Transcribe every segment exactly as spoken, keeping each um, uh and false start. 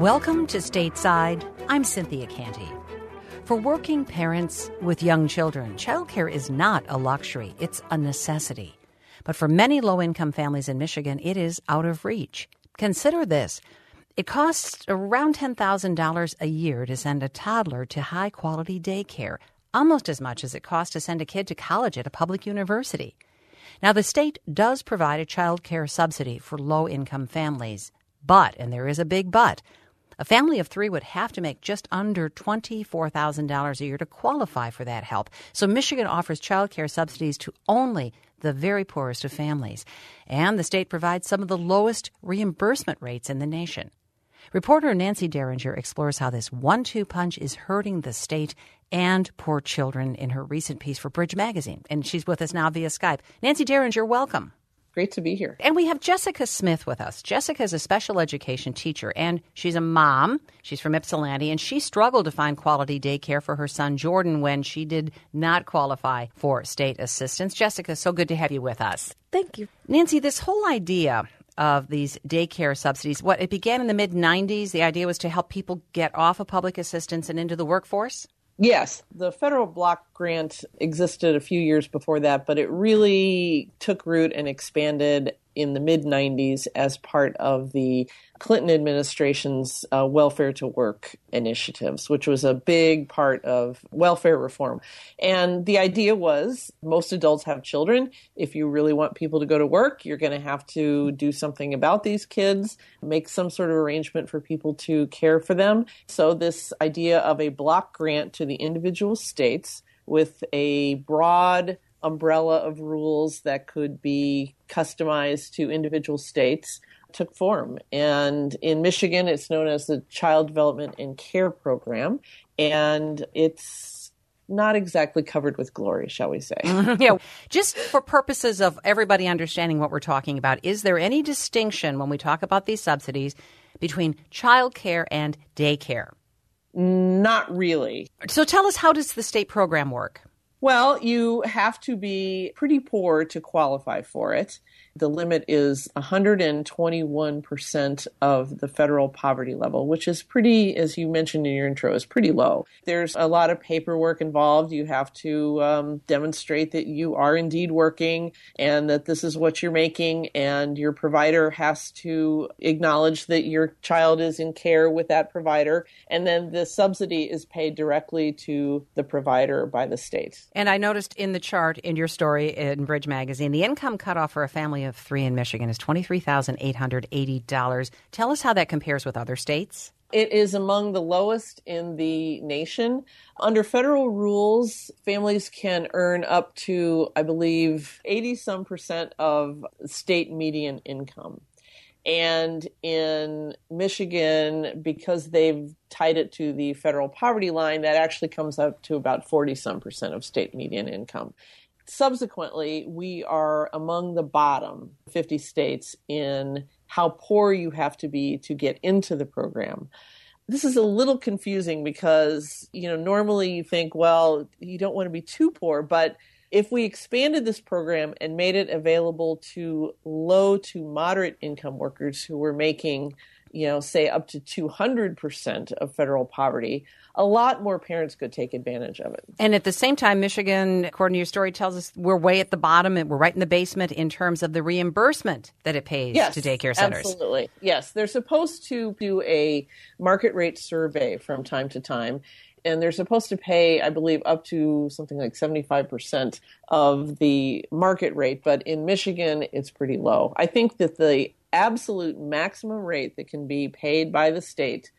Welcome to Stateside. I'm Cynthia Canty. For working parents with young children, childcare is not a luxury, it's a necessity. But for many low-income families in Michigan, it is out of reach. Consider this. It costs around ten thousand dollars a year to send a toddler to high-quality daycare, almost as much as it costs to send a kid to college at a public university. Now, the state does provide a child care subsidy for low-income families. But, and there is a big but, a family of three would have to make just under twenty-four thousand dollars a year to qualify for that help. So Michigan offers child care subsidies to only the very poorest of families. And the state provides some of the lowest reimbursement rates in the nation. Reporter Nancy Derringer explores how this one two punch is hurting the state and poor children in her recent piece for Bridge Magazine. And she's with us now via Skype. Nancy Derringer, welcome. Great to be here. And we have Jessica Smith with us. Jessica is a special education teacher, and she's a mom. She's from Ypsilanti, and she struggled to find quality daycare for her son Jordan when she did not qualify for state assistance. Jessica, so good to have you with us. Thank you. Nancy, this whole idea of these daycare subsidies, what it began in the mid nineties, the idea was to help people get off of public assistance and into the workforce? Yes, the federal block grant existed a few years before that, but it really took root and expanded in the mid nineties as part of the Clinton administration's uh, welfare to work initiatives, which was a big part of welfare reform. And the idea was most adults have children. If you really want people to go to work, you're going to have to do something about these kids, make some sort of arrangement for people to care for them. So this idea of a block grant to the individual states with a broad umbrella of rules that could be customized to individual states took form. And in Michigan, it's known as the Child Development and Care Program. And it's not exactly covered with glory, shall we say. Yeah. Just for purposes of everybody understanding what we're talking about, is there any distinction when we talk about these subsidies between child care and daycare? Not really. So tell us, how does the state program work? Well, you have to be pretty poor to qualify for it. The limit is one hundred twenty-one percent of the federal poverty level, which is pretty, as you mentioned in your intro, is pretty low. There's a lot of paperwork involved. You have to um, demonstrate that you are indeed working and that this is what you're making, and your provider has to acknowledge that your child is in care with that provider. And then the subsidy is paid directly to the provider by the state. And I noticed in the chart in your story in Bridge Magazine, the income cutoff for a family of three in Michigan is twenty-three thousand eight hundred eighty dollars. Tell us how that compares with other states. It is among the lowest in the nation. Under federal rules, families can earn up to, I believe, eighty-some percent of state median income. And in Michigan, because they've tied it to the federal poverty line, that actually comes up to about forty-some percent of state median income. Subsequently, we are among the bottom fifty states in how poor you have to be to get into the program. This is a little confusing because, you know, normally you think, well, you don't want to be too poor, but if we expanded this program and made it available to low to moderate income workers who were making, you know, say up to two hundred percent of federal poverty, a lot more parents could take advantage of it. And at the same time, Michigan, according to your story, tells us we're way at the bottom and we're right in the basement in terms of the reimbursement that it pays yes, to daycare centers. Absolutely. Yes, they're supposed to do a market rate survey from time to time. And they're supposed to pay, I believe, up to something like seventy-five percent of the market rate. But in Michigan, it's pretty low. I think that the absolute maximum rate that can be paid by the state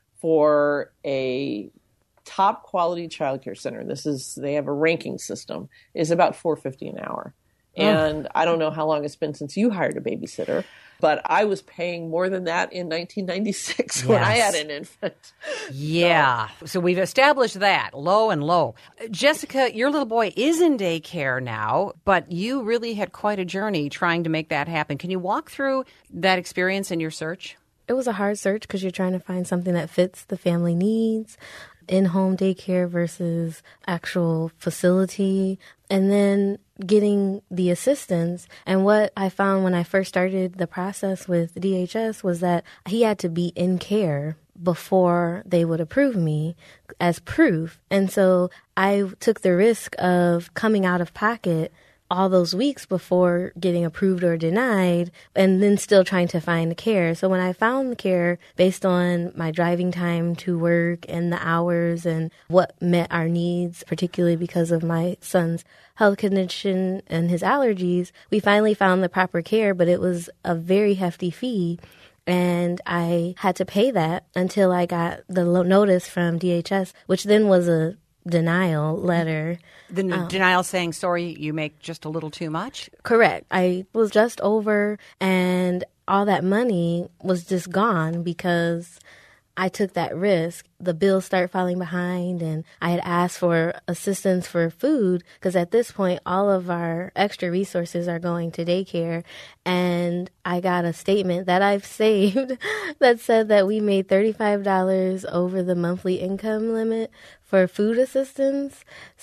for a top quality childcare center, this is, they have a ranking system, is about four dollars and fifty cents an hour. Oh. And I don't know how long it's been since you hired a babysitter, but I was paying more than that in nineteen ninety-six yes. when I had an infant. Yeah. So. so we've established that, low and low. Jessica, your little boy is in daycare now, but you really had quite a journey trying to make that happen. Can you walk through that experience in your search? It was a hard search because you're trying to find something that fits the family needs, in-home daycare versus actual facility, and then getting the assistance. And what I found when I first started the process with D H S was that he had to be in care before they would approve me as proof. And so I took the risk of coming out of pocket all those weeks before getting approved or denied, and then still trying to find care. So when I found the care based on my driving time to work and the hours and what met our needs, particularly because of my son's health condition and his allergies, we finally found the proper care, but it was a very hefty fee. And I had to pay that until I got the lo- notice from D H S, which then was a denial letter. The um, denial saying, sorry, you make just a little too much? Correct. I was just over, and all that money was just gone because I took that risk. The bills start falling behind, and I had asked for assistance for food because at this point, all of our extra resources are going to daycare. And I got a statement that I've saved that said that we made thirty-five dollars over the monthly income limit for food assistance.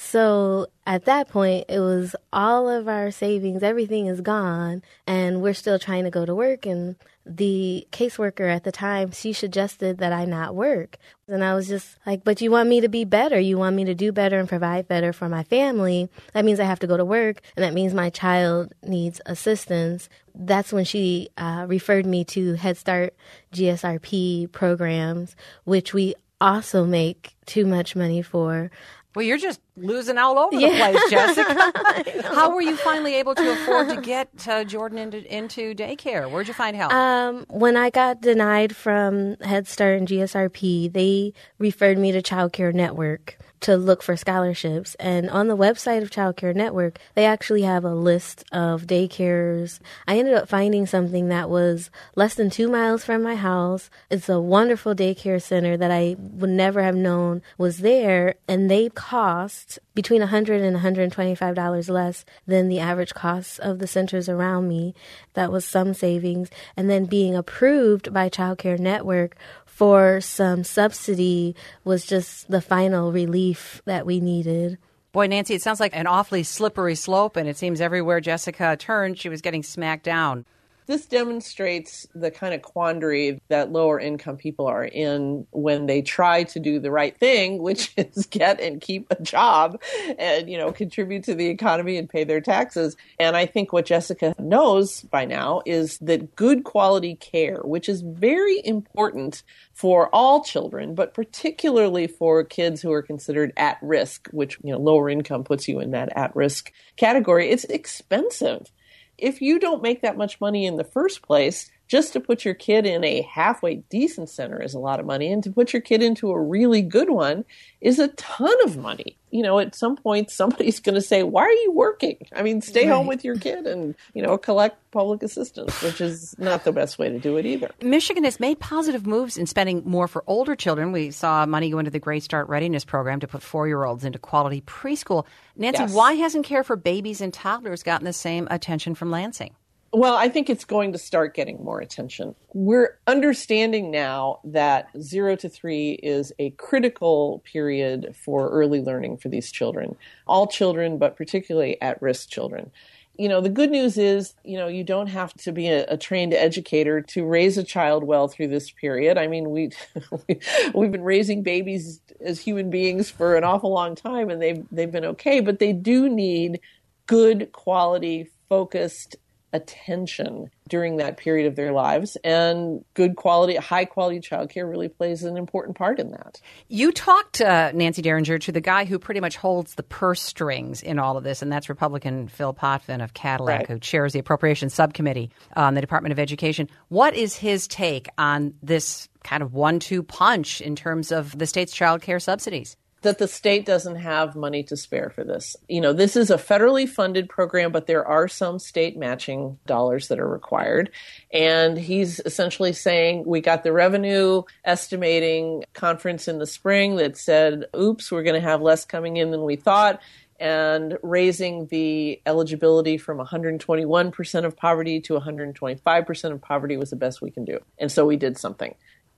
So at that point, it was all of our savings, everything is gone, and we're still trying to go to work. And the caseworker at the time, she suggested that I not work. And I was just like, but you want me to be better. You want me to do better and provide better for my family. That means I have to go to work, and that means my child needs assistance. That's when she uh, referred me to Head Start G S R P programs, which we also make too much money for. Well, you're just losing all over yeah. the place, Jessica. How were you finally able to afford to get uh, Jordan into, into daycare? Where'd you find help? Um, when I got denied from Head Start and G S R P, they referred me to Child Care Network to look for scholarships. And on the website of Child Care Network, they actually have a list of daycares. I ended up finding something that was less than two miles from my house. It's a wonderful daycare center that I would never have known was there. And they cost between one hundred dollars and one hundred twenty-five dollars less than the average costs of the centers around me. That was some savings. And then being approved by Child Care Network for some subsidy was just the final relief that we needed. Boy, Nancy, it sounds like an awfully slippery slope, and it seems everywhere Jessica turned, she was getting smacked down. This demonstrates the kind of quandary that lower income people are in when they try to do the right thing, which is get and keep a job and, you know, contribute to the economy and pay their taxes. And I think what Jessica knows by now is that good quality care, which is very important for all children, but particularly for kids who are considered at risk, which, you know, lower income puts you in that at risk category, it's expensive. If you don't make that much money in the first place, just to put your kid in a halfway decent center is a lot of money. And to put your kid into a really good one is a ton of money. You know, at some point, somebody's going to say, why are you working? I mean, stay right. home with your kid and, you know, collect public assistance, which is not the best way to do it either. Michigan has made positive moves in spending more for older children. We saw money go into the Great Start Readiness Program to put four-year-olds into quality preschool. Nancy, yes. why hasn't care for babies and toddlers gotten the same attention from Lansing? Well, I think it's going to start getting more attention. We're understanding now that zero to three is a critical period for early learning for these children. All children, but particularly at-risk children. You know, the good news is, you know, you don't have to be a, a trained educator to raise a child well through this period. I mean, we, we've been raising babies as human beings for an awful long time, and they've, they've been okay, but they do need good quality, focused attention during that period of their lives, and good quality, high quality childcare really plays an important part in that. You talked, uh, Nancy Derringer, to the guy who pretty much holds the purse strings in all of this, and that's Republican Phil Potvin of Cadillac, right. who chairs the Appropriations Subcommittee on the Department of Education. What is his take on this kind of one two punch in terms of the state's child care subsidies? That the state doesn't have money to spare for this. You know, this is a federally funded program, but there are some state matching dollars that are required. And he's essentially saying, we got the revenue estimating conference in the spring that said, oops, we're going to have less coming in than we thought. And raising the eligibility from one hundred twenty-one percent of poverty to one hundred twenty-five percent of poverty was the best we can do. And so we did something.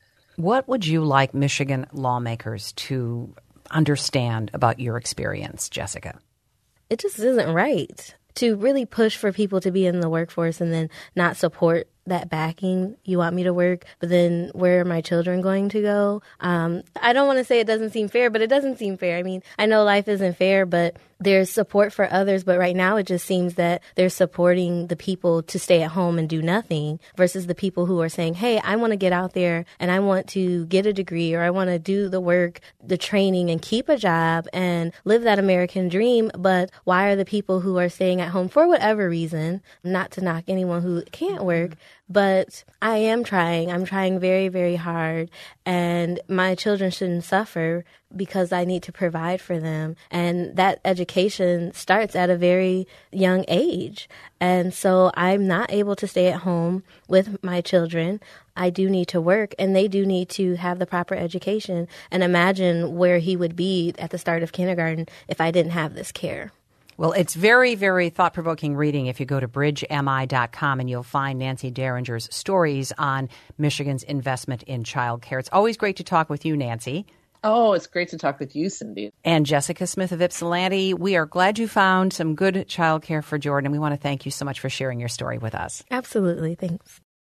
What would you like Michigan lawmakers to understand about your experience, Jessica? It just isn't right to really push for people to be in the workforce and then not support that backing. You want me to work, but then where are my children going to go? Um, I don't want to say it doesn't seem fair, but it doesn't seem fair. I mean, I know life isn't fair, but there's support for others. But right now it just seems that they're supporting the people to stay at home and do nothing versus the people who are saying, hey, I want to get out there and I want to get a degree, or I want to do the work, the training, and keep a job and live that American dream. But why are the people who are staying at home for whatever reason, not to knock anyone who can't work, but I am trying. I'm trying very, very hard. And my children shouldn't suffer because I need to provide for them. And that education starts at a very young age. And so I'm not able to stay at home with my children. I do need to work, and they do need to have the proper education. And imagine where he would be at the start of kindergarten if I didn't have this care. Well, it's very, very thought-provoking reading if you go to bridge m i dot com, and you'll find Nancy Derringer's stories on Michigan's investment in child care. It's always great to talk with you, Nancy. Oh, it's great to talk with you, Cindy. And Jessica Smith of Ypsilanti, we are glad you found some good child care for Jordan, and we want to thank you so much for sharing your story with us. Absolutely. Thanks.